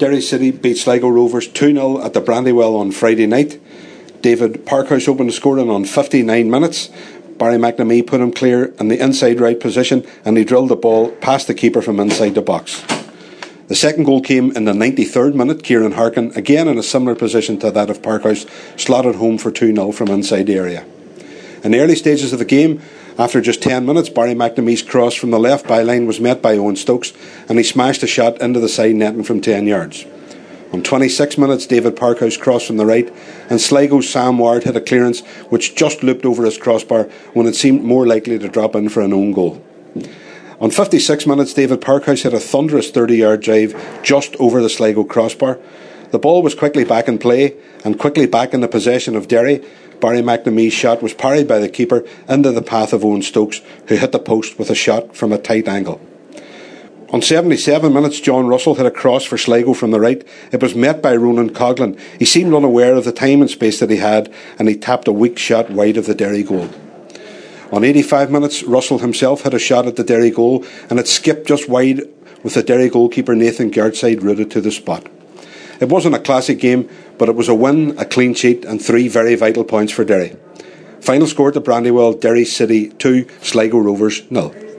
Derry City beat Sligo Rovers 2-0 at the Brandywell on Friday night. David Parkhouse opened the scoring on 59 minutes. Barry McNamee put him clear in the inside right position and he drilled the ball past the keeper from inside the box. The second goal came in the 93rd minute. Kieran Harkin, again in a similar position to that of Parkhouse, slotted home for 2-0 from inside the area. In the early stages of the game, after just 10 minutes, Barry McNamee's cross from the left byline was met by Owen Stokes and he smashed a shot into the side netting from 10 yards. On 26 minutes, David Parkhouse crossed from the right and Sligo's Sam Ward hit a clearance which just looped over his crossbar when it seemed more likely to drop in for an own goal. On 56 minutes, David Parkhouse hit a thunderous 30-yard drive just over the Sligo crossbar. The ball was quickly back in play and quickly back in the possession of Derry. Barry McNamee's shot was parried by the keeper into the path of Owen Stokes, who hit the post with a shot from a tight angle. On 77 minutes, John Russell hit a cross for Sligo from the right. It was met by Ronan Coughlin. He seemed unaware of the time and space that he had, and he tapped a weak shot wide of the Derry goal. On 85 minutes, Russell himself hit a shot at the Derry goal, and it skipped just wide with the Derry goalkeeper Nathan Gartside rooted to the spot. It wasn't a classic game, but it was a win, a clean sheet, and 3 very vital points for Derry. Final score at the Brandywell, Derry City 2, Sligo Rovers 0.